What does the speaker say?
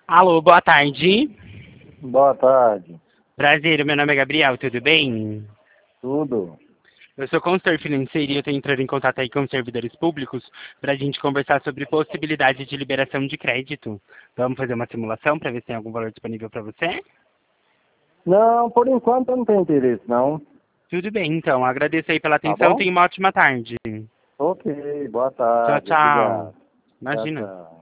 Alô, boa tarde. Boa tarde. Prazer, meu nome é Gabriel, tudo bem? Tudo? Eu sou consultor financeiro e eu estou entrando em contato aí com os servidores públicos para a gente conversar sobre possibilidade de liberação de crédito. Vamos fazer uma simulação para ver se tem algum valor disponível para você? Não, por enquanto eu não tenho interesse, não. Tudo bem, então. Agradeço aí pela Tá atenção. bom? Tenha uma ótima tarde. Ok, boa Tchau, tarde. tchau. Obrigado. Tchau, Imagina. tchau.